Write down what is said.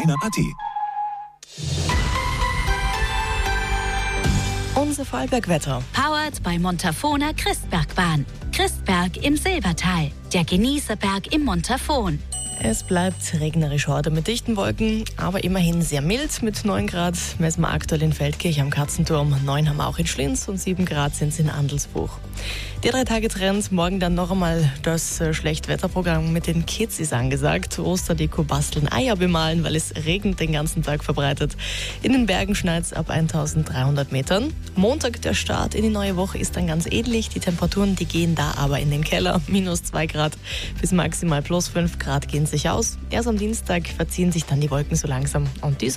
Antenne.at. Unser Vorarlberg-Wetter. Powered bei Montafona Christbergbahn. Christberg im Silbertal. Der Genießerberg im Montafon. Es bleibt regnerisch heute mit dichten Wolken, aber immerhin sehr mild mit 9 Grad. Messen wir aktuell in Feldkirch am Katzenturm. 9 haben wir auch in Schlinz und 7 Grad sind es in Andelsbuch. Der 3-Tage-Trend, morgen dann noch einmal das Schlechtwetterprogramm mit den Kids ist angesagt. Osterdeko basteln, Eier bemalen, weil es regnet den ganzen Tag verbreitet. In den Bergen schneit es ab 1300 Metern. Montag, der Start in die neue Woche, ist dann ganz ähnlich. Die Temperaturen, die gehen da aber in den Keller. Minus 2 Grad bis maximal plus 5 Grad gehen sich aus. Erst am Dienstag verziehen sich dann die Wolken so langsam und dies